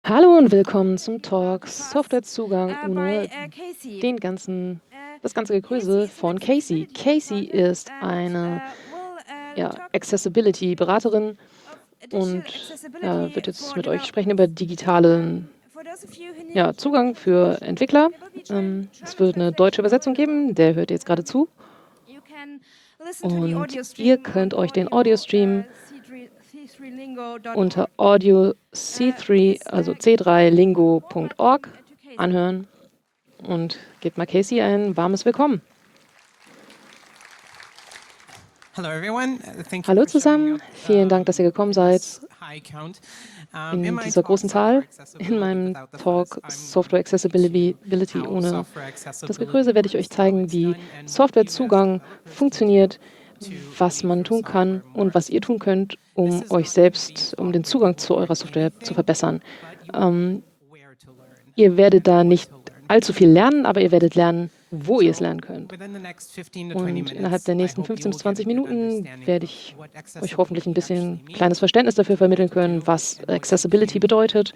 Hallo und willkommen zum Talk Softwarezugang By ohne Casey. den ganzen, Uh, das ganze Casey Gegröße is an von Casey. accessibility Casey consultant ist and eine will talk Accessibility-Beraterin of additional und accessibility wird jetzt for mit euch sprechen über developers. digitalen For those of you who need Zugang für translation, Entwickler. there will be Es German wird eine deutsche translation Übersetzung available. geben, der hört jetzt gerade zu. You can listen to the Und audio ihr stream könnt on euch den audio Audio-Stream c3lingo.org. unter Audio C3, Please also give a warm c3lingo.org welcome to Casey. anhören und gebt mal Casey ein warmes Willkommen. Hello everyone. Thank you Hallo for showing zusammen, up vielen Dank, dass ihr gekommen in seid this high count. In in my dieser talk, großen Software Zahl. In Accessibility meinem Without the Fuzz, Talk I'm going Software to teach you Accessibility how ohne software das accessibility Gegröße werde ich euch works, how zeigen, it's wie done, and what you as Softwarezugang developers can do funktioniert, to was make man your tun kann software more und was ihr tun accessible. könnt, This um is euch not going to be selbst, um den taught where Zugang you zu eurer learn Software zu anything, verbessern. but you will Ähm, learn where to learn Ihr werdet and da what nicht to learn. allzu viel lernen, aber ihr werdet lernen, wo ihr es lernen So könnt. within the next 15 to 20 Und innerhalb minutes, der I nächsten hope you 15 will bis get a 20 good Minuten understanding werde of ich what euch hoffentlich ein accessibility actually bisschen kleines means, Verständnis what dafür you need vermitteln to können, do, was and what you Accessibility can do. bedeutet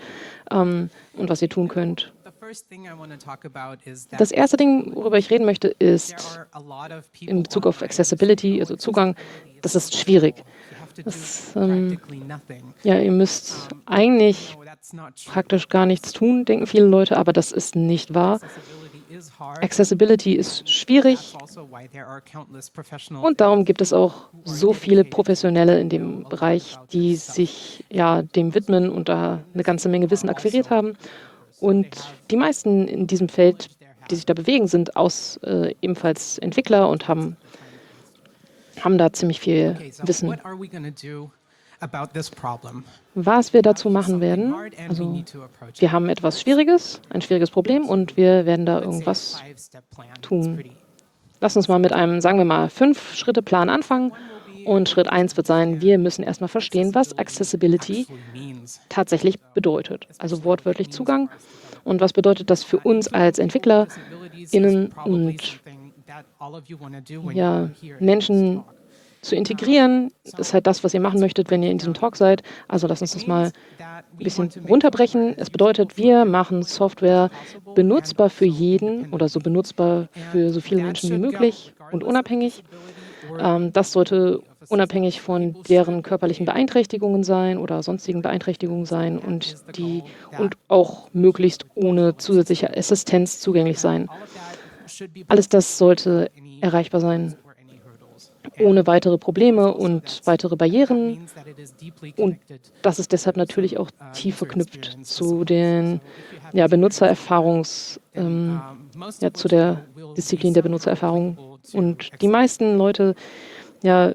und was ihr tun könnt. The first thing I want to talk about is that Das erste Ding, worüber ich reden möchte, there ist are a lot of in people Bezug auf online who say, Accessibility, oh, also Zugang, accessibility is das so ist schwierig. difficult. You have to do Das, practically nothing. ja, ihr müsst But eigentlich no, that's not true. praktisch gar nichts tun, denken viele Leute, aber das ist nicht wahr. Accessibility is hard. Accessibility ist schwierig. That's also why there are countless professionals Und darum gibt es auch who are so viele dedicated Professionelle in to know dem a lot Bereich, about die this stuff. sich ja dem widmen und da eine ganze Menge Wissen Are akquiriert also haben. developers. So they Und have die meisten in diesem Feld, knowledge, they die have sich da bewegen, sind ebenfalls Entwickler und tools haben, that they're trying to use. haben da ziemlich viel Okay, so Wissen. what are we going to do about this problem? Was We wir have dazu machen something werden, hard and we also need to approach it. wir haben etwas Schwieriges, ein schwieriges Problem und wir werden da Let's say a irgendwas 5-step plan. It's tun. pretty Lass uns mal mit einem, sagen wir mal, 5-Schritte-Plan anfangen. one will be Und we Schritt need to 1 wird sein, wir understand müssen erstmal what verstehen, was Accessibility actually means. tatsächlich bedeutet. Also Especially what it wortwörtlich means Zugang. for us developers. Und was bedeutet das für uns Input on als people with disabilities is EntwicklerInnen probably und something that all of you want to do when ja, you hear this Menschen talk. zu integrieren? Das ist So halt das, was ihr machen let's möchtet, wenn break ihr it in diesem down. Talk seid. Also lasst uns It das mal means that ein we bisschen want to make runterbrechen. software as Es bedeutet, useful for wir machen everyone as Software possible and benutzbar für also jeden oder so independently. benutzbar für And so viele that Menschen wie should go möglich und regardless of unabhängig. disability or Das sollte availability of assistance. unabhängig von People deren should körperlichen be able to Beeinträchtigungen sein oder sonstigen Beeinträchtigungen So sein that und is the goal that auch möglichst ohne digital zusätzliche accessibility. Assistenz zugänglich And sein. all of that should be Alles possible das sollte without any erreichbar barriers sein, or any hurdles. ohne And weitere of course Probleme also und weitere that Barrieren. means that it is deeply Und connected das ist deshalb natürlich to auch tief user verknüpft experience zu disciplines. den So if you have experience with that, then most of zu what you der know will be Disziplin der somehow Benutzererfahrung. applicable to Und die accessibility. meisten Leute, ja,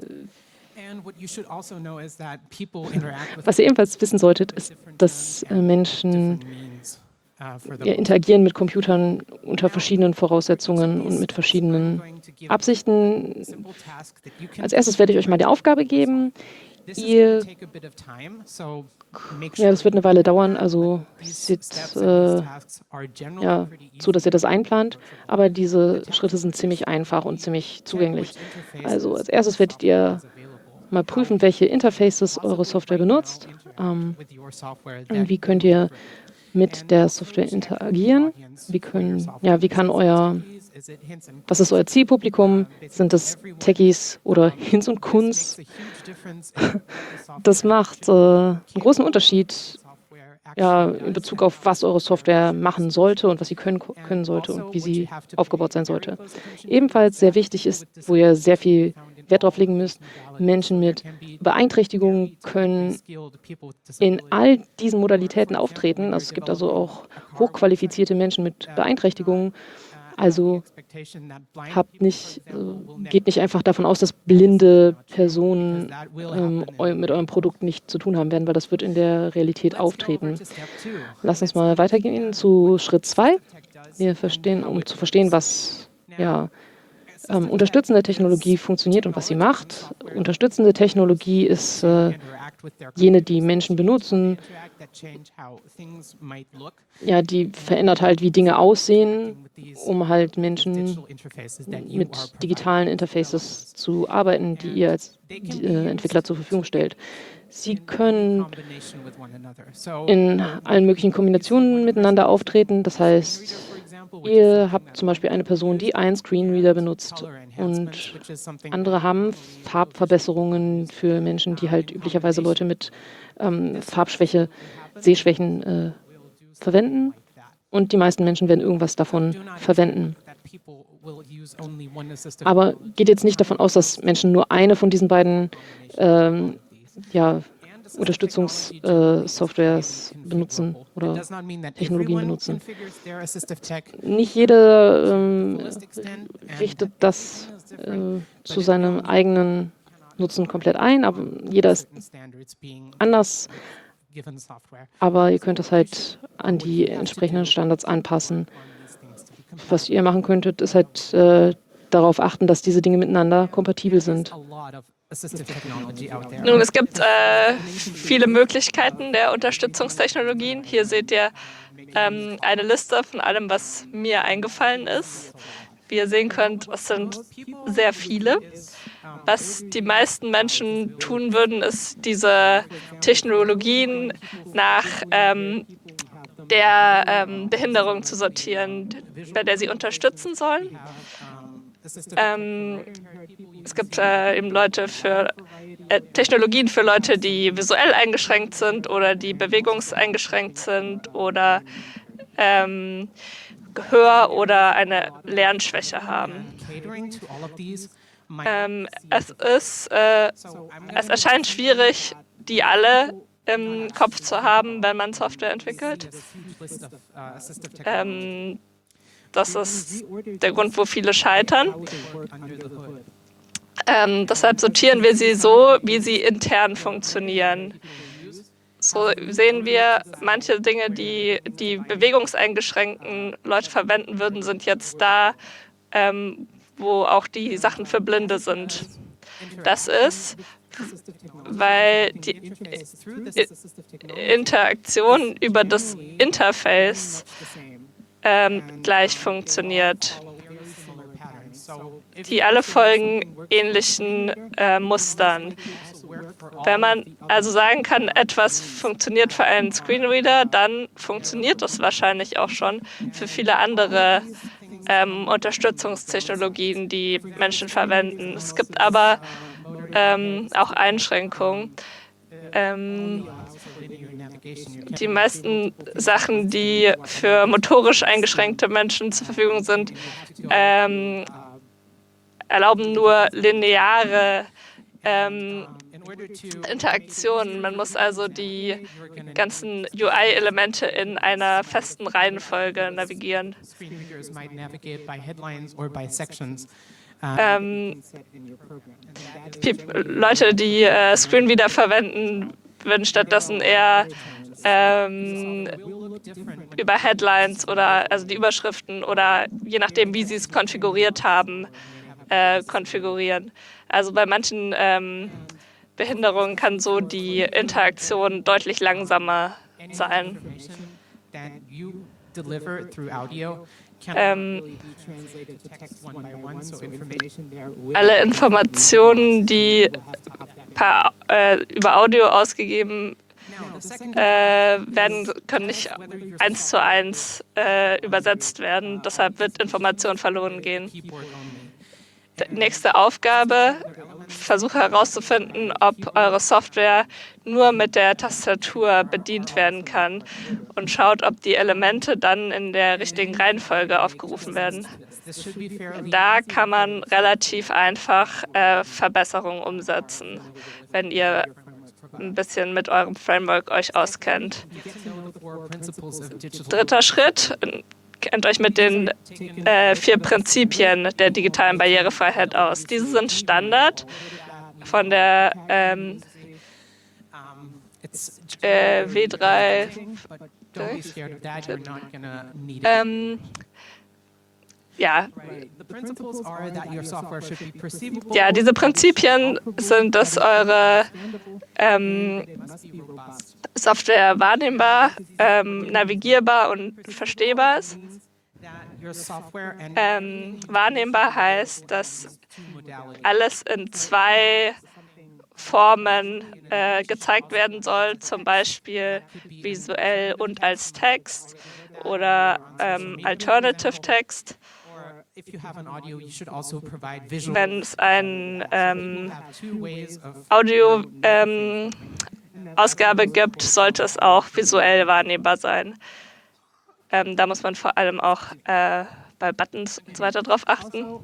And what you should also know is that people interact with was ihr ebenfalls wissen solltet, with ist, different terms dass and Menschen different means for ja, those. interagieren mit Computern unter Now, verschiedenen for each of Voraussetzungen und these mit steps, I'm verschiedenen going to give a Absichten. simple task that you can Als erstes werde ich euch mal die right Aufgabe away with your geben. software. This is going Ihr, to take a bit of time, so make ja, sure das wird you eine Weile plan dauern, that, also but these seht steps and these tasks are generally ja, pretty zu, dass ihr das easy and einplant. approachable. Aber The diese task Schritte sind would ziemlich einfach und basically be ziemlich check zugänglich. which Also als interfaces erstes the werdet software ihr is available. mal How prüfen, you welche can Interfaces eure possibly Software right now benutzt. interact with your software that Wie you könnt ihr have written. mit And der also Software check the interagieren? audience for your Ja, software. wie Is kann it for techies? Is it hints and was ist kunst? euer Zielpublikum? Sind Basically es everyone. Techies oder Hinz und This Kunst? makes a huge difference in what the Das software macht should be einen großen capable of, Unterschied what the software ja, actually in does, Bezug and auf, how the was eure software Software should be machen sollte und was sie supported. können And sollte und also wie what you sie have to aufgebaut pay sein very sollte. close attention to is Ebenfalls sehr that wichtig people with ist, wo ihr sehr disabilities can be viel found in Wert drauf all legen müsst, these modalities. Menschen So there mit can be Beeinträchtigungen very technically können skilled people with in disabilities. all diesen Or, Modalitäten for example, when auftreten. Also you're es gibt also developing auch a car hochqualifizierte website, Menschen mit do not Beeinträchtigungen. have the Also expectation that blind habt people, for nicht, example, will geht never nicht use einfach your davon aus, dass product. That is simply blinde not true, because Personen that will happen in the mit real eurem world. Produkt nicht zu tun haben werden, weil das wird in der Realität Let's go over auftreten. to step 2. Lass uns Let's mal weitergehen understand zu what Schritt 2. assistive tech does Wir and verstehen, how um it zu verstehen, works. was Now, ja, assistive unterstützende tech Technologie is funktioniert und was sie technology and macht. software that Unterstützende enable users Technologie ist to interact with their jene, die computers, that Menschen change how they benutzen. interact, that change how things might look. Ja, die And verändert halt, wie Dinge so aussehen, interacting with these um halt Menschen digital interfaces that you are mit digitalen providing as Interfaces developers. zu arbeiten, die ihr And als they can be Entwickler used zur Verfügung to stellt. Sie können combination with one another. So in allen möglichen Kombinationen miteinander auftreten. Das heißt, ihr habt zum Beispiel eine Person, die einen Screenreader benutzt und andere haben Farbverbesserungen für Menschen, die halt üblicherweise Leute mit Farbschwäche, Sehschwächen verwenden. Und die meisten Menschen werden irgendwas davon verwenden. Aber geht jetzt nicht davon aus, dass Menschen nur eine von diesen beiden ja, Unterstützungssoftwares benutzen oder Technologien benutzen. Nicht jeder richtet das zu seinem eigenen Nutzen komplett ein, aber jeder ist anders. Aber ihr könnt das halt an die entsprechenden Standards anpassen. Was ihr machen könntet, ist halt darauf achten, dass diese Dinge miteinander kompatibel sind. Nun, es gibt viele Möglichkeiten der Unterstützungstechnologien. Hier seht ihr eine Liste von allem, was mir eingefallen ist. Wie ihr sehen könnt, es sind sehr viele. Was die meisten Menschen tun würden, ist, diese Technologien nach der Behinderung zu sortieren, bei der sie unterstützen sollen. Es gibt eben Technologien für Leute, die visuell eingeschränkt sind oder die bewegungseingeschränkt sind oder Gehör oder eine Lernschwäche haben. Es erscheint schwierig, die alle im Kopf zu haben, wenn man Software entwickelt. Das ist der Grund, wo viele scheitern. Deshalb sortieren wir sie so, wie sie intern funktionieren. So sehen wir, manche Dinge, die die bewegungseingeschränkten Leute verwenden würden, sind jetzt da, wo auch die Sachen für Blinde sind. Das ist, weil die Interaktion über das Interface gleich funktioniert. Die alle folgen ähnlichen Mustern. Wenn man also sagen kann, etwas funktioniert für einen Screenreader, dann funktioniert das wahrscheinlich auch schon für viele andere Unterstützungstechnologien, die Menschen verwenden. Es gibt aber auch Einschränkungen. Die meisten Sachen, die für motorisch eingeschränkte Menschen zur Verfügung sind, erlauben nur lineare Interaktionen. Man muss also die ganzen UI-Elemente in einer festen Reihenfolge navigieren. Leute, die Screenreader verwenden, würden stattdessen eher über Headlines oder also die Überschriften oder je nachdem, wie sie es konfiguriert haben, konfigurieren. Also bei manchen Behinderungen kann so die Interaktion deutlich langsamer sein. Alle Informationen, die über Audio ausgegeben werden, können nicht 1:1 übersetzt werden. Deshalb wird Information verloren gehen. Die nächste Aufgabe: Versuche herauszufinden, ob eure Software nur mit der Tastatur bedient werden kann und schaut, ob die Elemente dann in der richtigen Reihenfolge aufgerufen werden. Da kann man relativ einfach Verbesserungen umsetzen, wenn ihr ein bisschen mit eurem Framework euch auskennt. Dritter Schritt: Kennt euch mit den 4 Prinzipien der digitalen Barrierefreiheit aus. Diese sind Standard von der W3. Ja, diese Prinzipien sind, dass eure Software wahrnehmbar, navigierbar und verstehbar ist. Wahrnehmbar heißt, dass alles in 2 Formen gezeigt werden soll, zum Beispiel visuell und als Text oder Alternative Text. Wenn es ein Audio-Ausgabe gibt, sollte es auch visuell wahrnehmbar sein. Da muss man vor allem auch bei Buttons und so weiter drauf achten.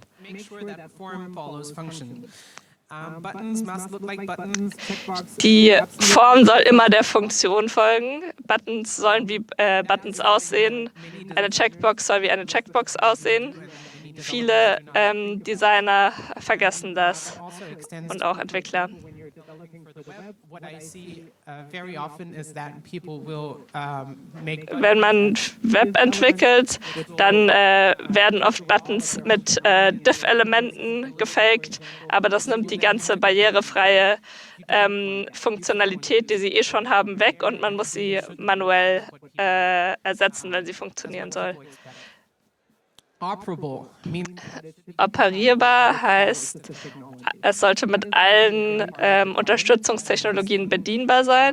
Die Form soll immer der Funktion folgen. Buttons sollen wie Buttons aussehen. Eine Checkbox soll wie eine Checkbox aussehen. Viele Designer vergessen das und auch Entwickler. Wenn man Web entwickelt, dann werden oft Buttons mit Diff-Elementen gefaked, aber das nimmt die ganze barrierefreie Funktionalität, die sie eh schon haben, weg und man muss sie manuell ersetzen, wenn sie funktionieren soll. Operierbar heißt, es sollte mit allen Unterstützungstechnologien bedienbar sein.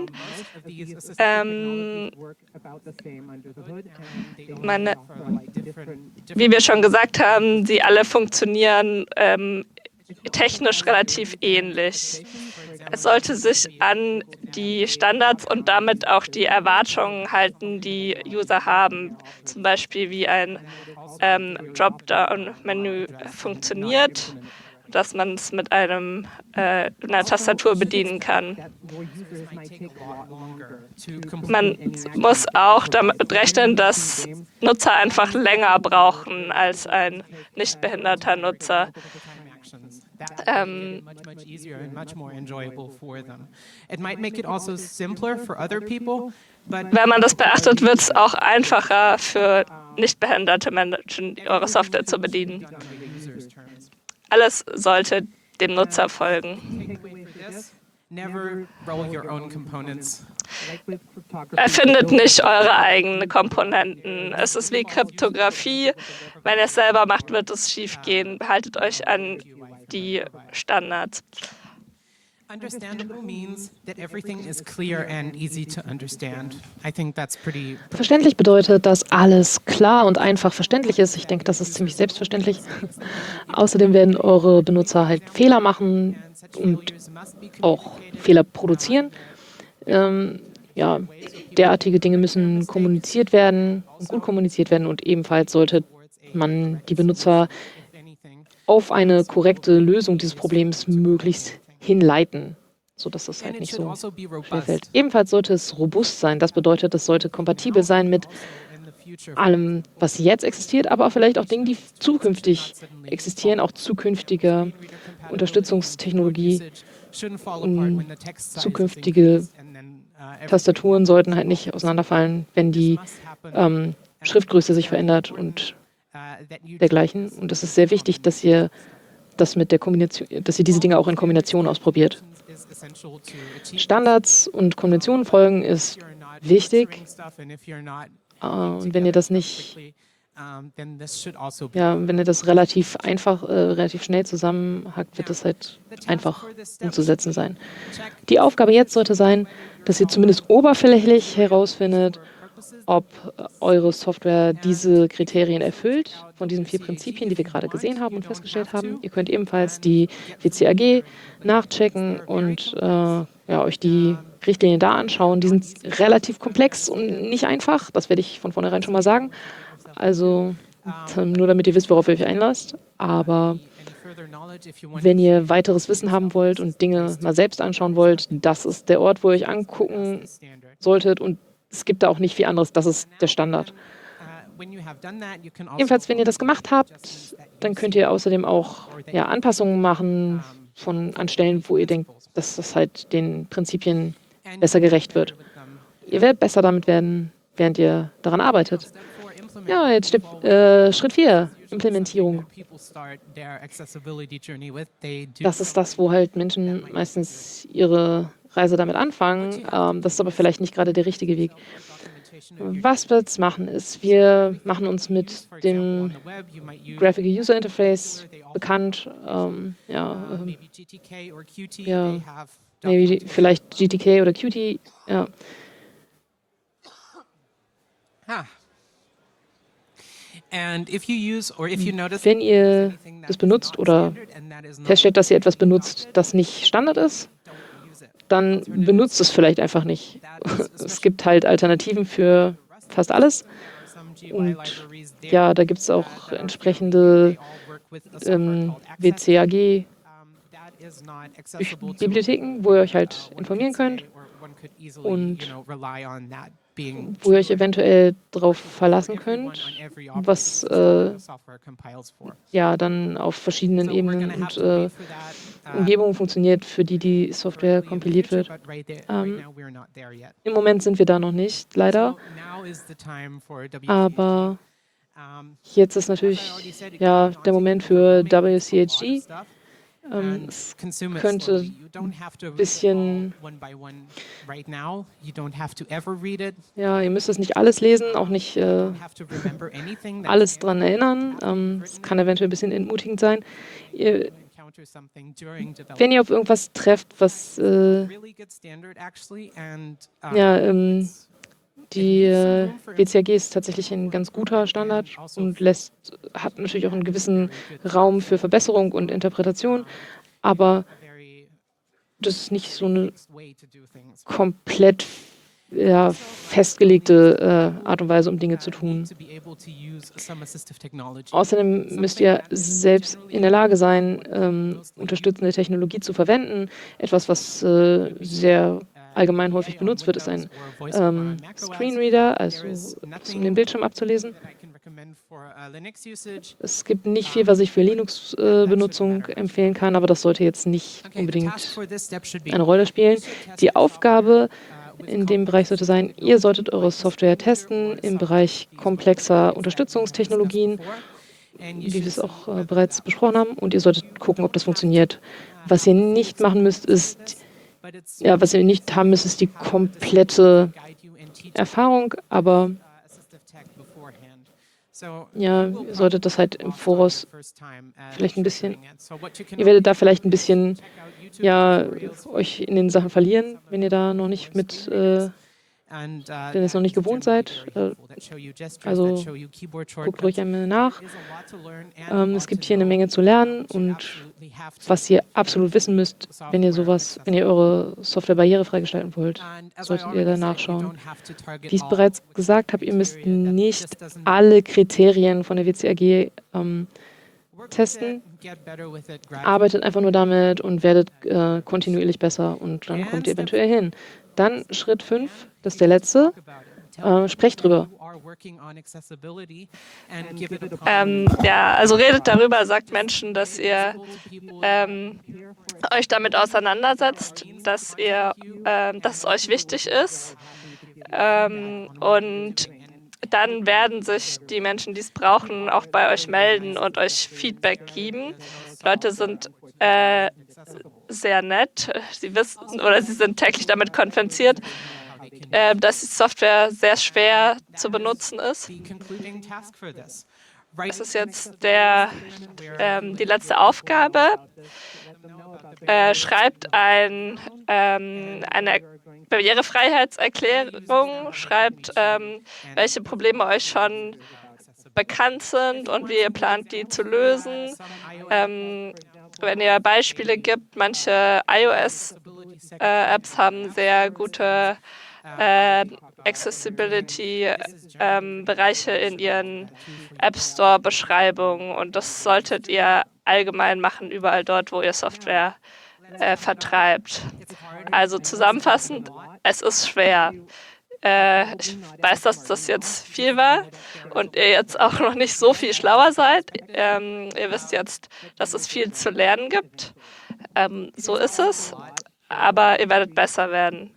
Wie wir schon gesagt haben, sie alle funktionieren technisch relativ ähnlich. Es sollte sich an die Standards und damit auch die Erwartungen halten, die User haben. Zum Beispiel wie ein Dropdown-Menü funktioniert, dass man es mit einer Tastatur bedienen kann. Man muss auch damit rechnen, dass Nutzer einfach länger brauchen als ein nicht behinderter Nutzer. Wenn man das beachtet, wird es auch einfacher für nicht behinderte Menschen, eure Software zu bedienen. Alles sollte dem Nutzer folgen. Erfindet nicht eure eigenen Komponenten. Es ist wie Kryptographie. Wenn ihr es selber macht, wird es schief gehen. Haltet euch an die Standards. Verständlich bedeutet, dass alles klar und einfach verständlich ist. Ich denke, das ist ziemlich selbstverständlich. Außerdem werden eure Benutzer halt Fehler machen und auch Fehler produzieren. Ja, derartige Dinge müssen kommuniziert werden und gut kommuniziert werden und ebenfalls sollte man die Benutzer auf eine korrekte Lösung dieses Problems möglichst hinleiten, sodass das halt nicht so schwerfällt. Ebenfalls sollte es robust sein. Das bedeutet, es sollte kompatibel sein mit allem, was jetzt existiert, aber auch vielleicht auch Dingen, die zukünftig existieren, auch zukünftige Unterstützungstechnologie. Zukünftige Tastaturen sollten halt nicht auseinanderfallen, wenn die Schriftgröße sich verändert und dergleichen. Und es ist sehr wichtig, dass ihr das mit der Kombination, dass ihr diese Dinge auch in Kombination ausprobiert. Standards und Konventionen folgen ist wichtig. Und wenn ihr das nicht, wenn ihr das relativ einfach, relativ schnell zusammenhackt, wird das halt einfach umzusetzen sein. Die Aufgabe jetzt sollte sein, dass ihr zumindest oberflächlich herausfindet, ob eure Software diese Kriterien erfüllt, von diesen 4 Prinzipien, die wir gerade gesehen haben und festgestellt haben. Ihr könnt ebenfalls die WCAG nachchecken und euch die Richtlinien da anschauen. Die sind relativ komplex und nicht einfach, das werde ich von vornherein schon mal sagen. Also nur damit ihr wisst, worauf ihr euch einlasst. Aber wenn ihr weiteres Wissen haben wollt und Dinge mal selbst anschauen wollt, das ist der Ort, wo ihr euch angucken solltet und es gibt da auch nicht viel anderes, das ist der Standard. Jedenfalls, wenn ihr das gemacht habt, dann könnt ihr außerdem auch Anpassungen machen an Stellen, wo ihr denkt, dass das halt den Prinzipien besser gerecht wird. Ihr werdet besser damit werden, während ihr daran arbeitet. Ja, jetzt steht Schritt 4, Implementierung. Das ist das, wo halt Menschen meistens ihre Reise damit anfangen. Das ist aber vielleicht nicht gerade der richtige Weg. Was wir jetzt machen, ist, wir machen uns mit dem Graphical User Interface bekannt. Wir maybe vielleicht GTK oder Qt, ja. Wenn ihr das benutzt oder feststellt, dass ihr etwas benutzt, das nicht Standard ist, dann benutzt es vielleicht einfach nicht. Es gibt halt Alternativen für fast alles. Und ja, da gibt es auch entsprechende WCAG-Bibliotheken, wo ihr euch halt informieren könnt und wo ihr euch eventuell darauf verlassen könnt, was ja dann auf verschiedenen Ebenen und Umgebungen funktioniert, für die Software kompiliert wird. Im Moment sind wir da noch nicht, leider. Aber jetzt ist natürlich ja der Moment für WCAG. Es könnte ein bisschen, ja, ihr müsst es nicht alles lesen, auch nicht alles dran erinnern. Es kann eventuell ein bisschen entmutigend sein. Wenn ihr auf irgendwas trefft, was die WCAG ist tatsächlich ein ganz guter Standard und hat natürlich auch einen gewissen Raum für Verbesserung und Interpretation, aber das ist nicht so eine komplett festgelegte Art und Weise, um Dinge zu tun. Außerdem müsst ihr selbst in der Lage sein, unterstützende Technologie zu verwenden. Etwas, was sehr allgemein häufig benutzt wird, ist ein Screenreader, also um den Bildschirm abzulesen. Es gibt nicht viel, was ich für Linux-Benutzung empfehlen kann, aber das sollte jetzt nicht unbedingt eine Rolle spielen. Die Aufgabe in dem Bereich sollte sein, ihr solltet eure Software testen im Bereich komplexer Unterstützungstechnologien, wie wir es auch bereits besprochen haben, und ihr solltet gucken, ob das funktioniert. Was ihr nicht machen müsst, ist was ihr nicht haben müsst, ist die komplette Erfahrung, aber ja, ihr solltet das halt im Voraus vielleicht ein bisschen, ihr werdet da vielleicht ein bisschen, euch in den Sachen verlieren, wenn ihr da noch nicht wenn ihr es noch nicht gewohnt seid. Also guckt ruhig einmal nach. Es gibt hier eine Menge zu lernen und was ihr absolut wissen müsst, wenn ihr eure Software barrierefrei gestalten wollt, solltet ihr da nachschauen. Wie ich es bereits gesagt habe, ihr müsst nicht alle Kriterien von der WCAG testen. Arbeitet einfach nur damit und werdet kontinuierlich besser und dann kommt ihr eventuell hin. Dann Schritt 5, das ist der letzte. Sprecht drüber. Also redet darüber, sagt Menschen, dass ihr euch damit auseinandersetzt, dass es euch wichtig ist. Und dann werden sich die Menschen, die es brauchen, auch bei euch melden und euch Feedback geben. Leute sind sehr nett. Sie wissen oder sie sind täglich damit konfrontiert, dass die Software sehr schwer zu benutzen ist. Das ist jetzt die letzte Aufgabe. Schreibt eine Barrierefreiheitserklärung, schreibt, welche Probleme euch schon bekannt sind und wie ihr plant, die zu lösen. Wenn ihr Beispiele gibt, manche iOS-Apps haben sehr gute Accessibility-Bereiche in ihren App Store-Beschreibungen und das solltet ihr allgemein machen, überall dort, wo ihr Software vertreibt. Also zusammenfassend, es ist schwer. Ich weiß, dass das jetzt viel war und ihr jetzt auch noch nicht so viel schlauer seid. Ihr wisst jetzt, dass es viel zu lernen gibt. So ist es, aber ihr werdet besser werden.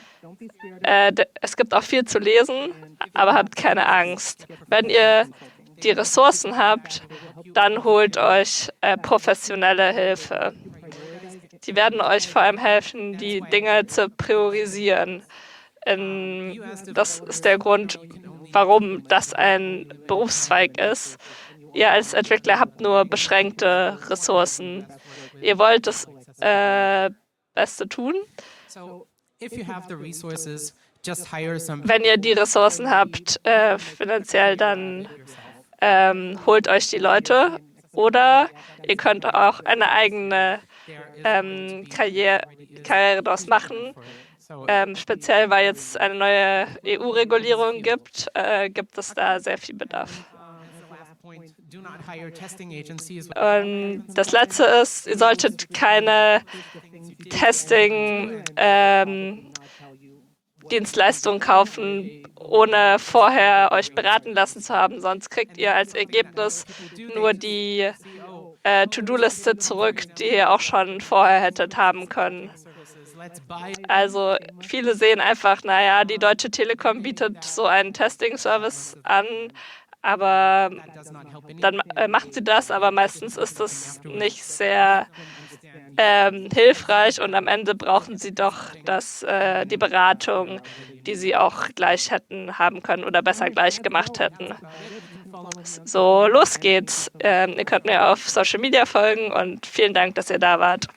Es gibt auch viel zu lesen, aber habt keine Angst. Wenn ihr die Ressourcen habt, dann holt euch professionelle Hilfe. Die werden euch vor allem helfen, die Dinge zu priorisieren. Das ist der Grund, warum das ein Berufszweig ist. Ihr als Entwickler habt nur beschränkte Ressourcen. Ihr wollt es Beste tun. So, if you have the resources, just hire some Wenn ihr die Ressourcen habt, finanziell, dann holt euch die Leute. Oder ihr könnt auch eine eigene Karriere daraus machen. Speziell, weil jetzt eine neue EU-Regulierung gibt, gibt es da sehr viel Bedarf. Das Letzte ist, ihr solltet keine Testing-Dienstleistungen kaufen, ohne vorher euch beraten lassen zu haben. Sonst kriegt ihr als Ergebnis nur die To-Do-Liste zurück, die ihr auch schon vorher hättet haben können. Also viele sehen einfach, naja, die Deutsche Telekom bietet so einen Testing-Service an, aber dann machen sie das, aber meistens ist das nicht sehr hilfreich und am Ende brauchen sie doch die Beratung, die sie auch gleich hätten haben können oder besser gleich gemacht hätten. So, los geht's. Ihr könnt mir auf Social Media folgen und vielen Dank, dass ihr da wart.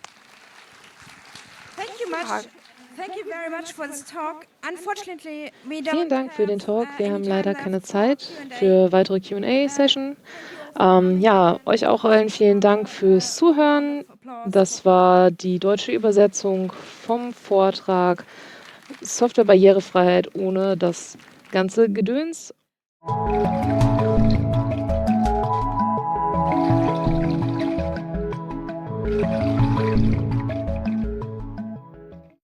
Vielen Dank für den Talk. Wir haben leider keine Zeit für weitere Q&A-Session. Ja, euch auch allen vielen Dank fürs Zuhören. Das war die deutsche Übersetzung vom Vortrag Software-Barrierefreiheit ohne das ganze Gedöns.